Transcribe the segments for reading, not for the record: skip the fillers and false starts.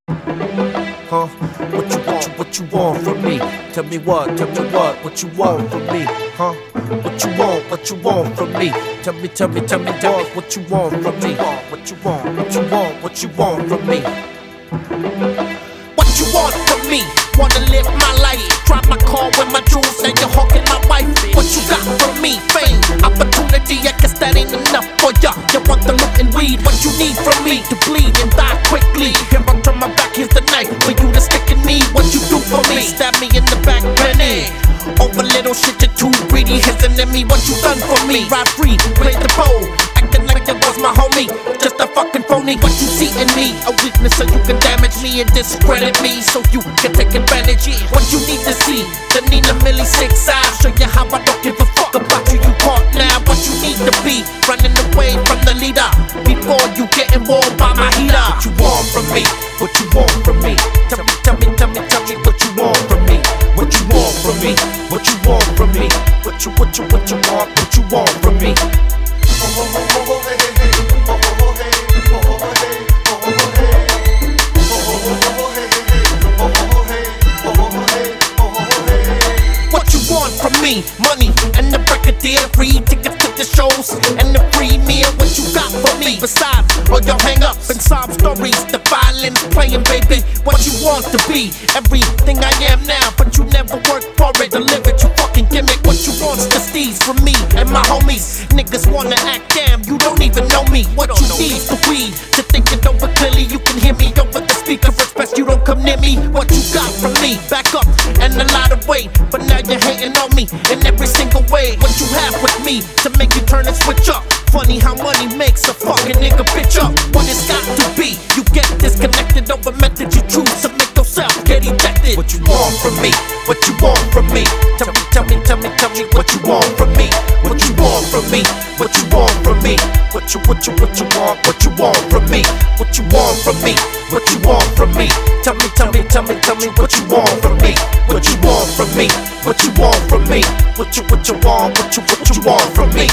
Huh? What you want from me? Tell me what you want from me? Huh? What you want from me? Tell me what you want from me? What you want from me? What you want from me? Wanna live my life, drive my car with my jewels, and you're hawking my wife. What you got from me? Fame, opportunity, I guess that ain't enough for ya. You want the loot and weed, what you need from me? To bleed and die quickly. Here I turn my back, here's the knife for you to stick in me. What you do for me? Stab me in the back, penny. Over little shit, you're too greedy. His enemy, what you done for me? Ride free, play the bowl, acting like it was my homie. Just a fucking phony. What you see in me? A weakness so you can damage me and discredit me, so you can take advantage. What you need to see? The Nina Millie 6 eyes. Show you how I don't give a fuck about you. You caught now. What you need to be? Running away from the leader before you get involved by my heater. What you want from me? What you want from me? Tell me what you want from me? What you want from me? What you want from me? What you want from me? What you want from me? Money and the brigadier, free tickets to the shows and the free meal. What you got for me besides all your hang-ups and sob stories? The violence playing, baby. What you want to be? Everything I am now, but you never worked for it. Deliver it, you fucking gimmick. What you want's the steez from me and my homies. Niggas wanna act damn, you don't even know me. What you need the weed to think it over clearly. You can hear me over the speaker. It's best you don't come near me. What you got from me? Back up and a lot of weight, but now you're hating on me in every single way. What you have with me to make you turn and switch up? Funny how money makes a fucking nigga bitch up. What it's got to be, you get disconnected over methods you choose to make yourself get ejected. What you want from me? What you want from me? Tell me what you want from me? What you want from me? What you want from me? What you want from me? What you want from me? What you want from me? Tell me what you want from me? What you want from me? What you want from me? What you want from me?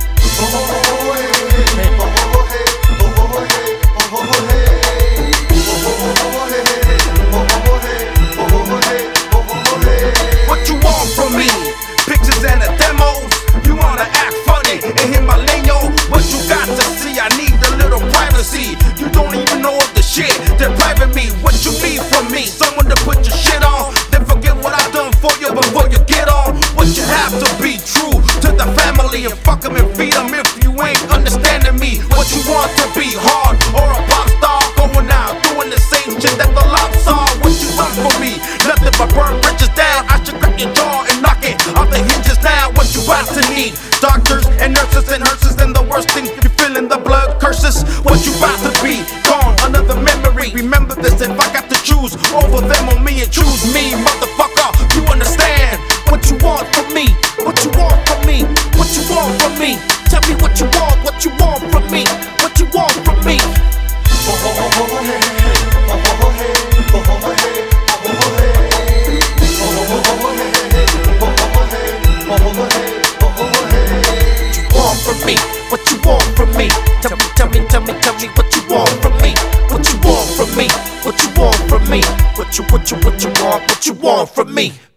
What you want from me? Pictures and the demos. You wanna act funny and hit my lingo. What you got to see? I need a little privacy. You don't even know of the shit they're private me. What you need from me? Someone to put your shit on. Then forget what I done for you before you get on. What you have to be true to the family and fuck them and feed them if you ain't understanding me. What you want to be hard or a pop star going out doing the same shit that the lops are. What you want from me? Nothing but burn bridges down. I should crack your jaw and knock it off the hinges now. What you about to need? Doctors and nurses and hearses, and the worst thing you feeling the blood curses. What you about to be? Gone, another memory. Remember this, if I got to choose over them or me, and choose me, motherfucker. You understand? What you want from me? What you want from me? What you want from me? Tell me what you want from me? What you want from me? What you want from me? Tell me what you want from me? What you want from me? What you want from me? What you want from me?